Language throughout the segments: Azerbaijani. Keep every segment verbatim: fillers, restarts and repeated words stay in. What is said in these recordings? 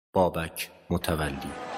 بابک متولی.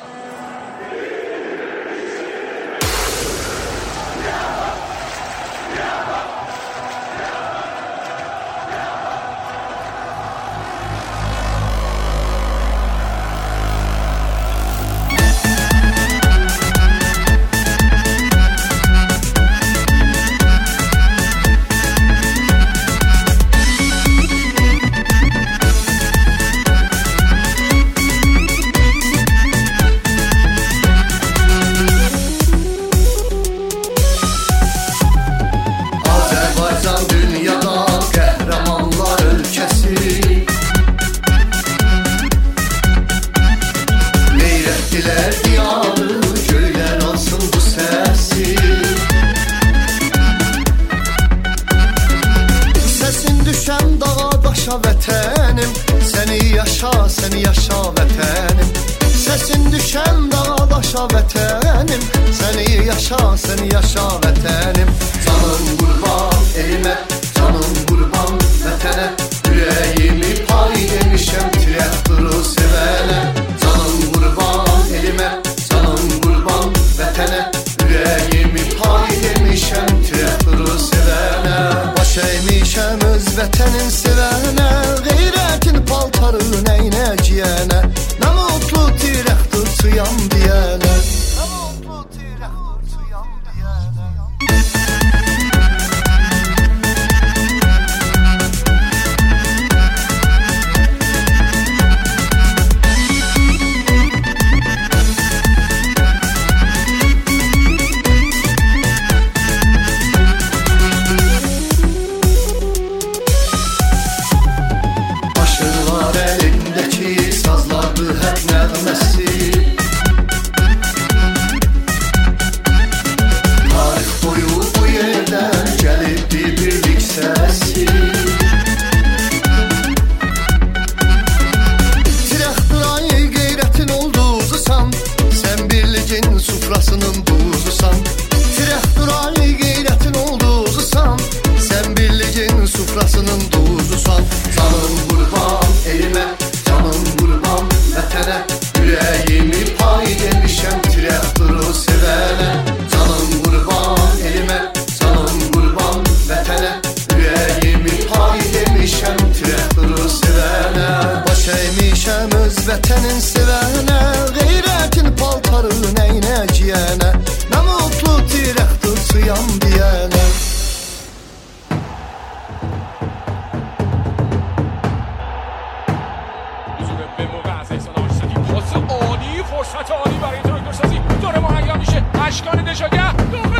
Vətənim, səni yaşa, səni yaşa vətənim. Səsin düşən dağa daşa vətənim, səni yaşa, səni yaşa vətənim. Canım qurban elimə, canım qurban vətənə, ürəyimi pay demişəm traktoru sevənə. Canım qurban elimə, canım qurban vətənə, ürəyimi pay demişəm traktoru sevənə. Baş əymişəm öz vətənin sevənə, qeyrətin paltarı nəynə giyənə, nə mutlu traktorçuyam deyənə, nə mutlu traktorçuyam deyənə. Sufrasının duzusan, traktoray qeyrətin olduzusan, sən birliyin sufrasının duzusan. Canım qurban elimə, canım qurban vətənə, ürəyimi pay demişəm traktoru sevənə. Canım qurban elimə, canım qurban vətənə, ürəyimi pay demişəm traktoru sevənə. Baş əymişəm öz vətənin sevənə, qeyrətin paltarı nəynə giyənə, nə mutlu traktorçuyam deyənə. عالی فرصت عالی برای تراکتورسازی داره مهیا میشه اشکان نشاگه